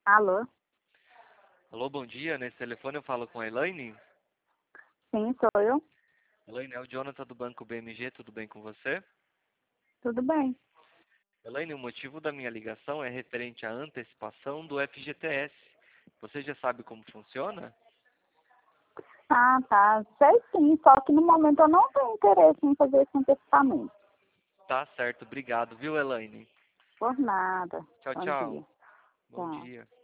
Alô? Alô, bom dia. Nesse telefone eu falo com a Elaine. Sim, sou eu. Elaine, é o Jonathan do Banco BMG, tudo bem com você? Tudo bem. Elaine, o motivo da minha ligação é referente à antecipação do FGTS. Você já sabe como funciona? Ah, tá. Sei sim, só que no momento eu não tenho interesse em fazer esse antecipamento. Tá certo, obrigado, viu, Elaine? Por nada. Tchau, Bom dia. tchau. Bom Tchau. dia.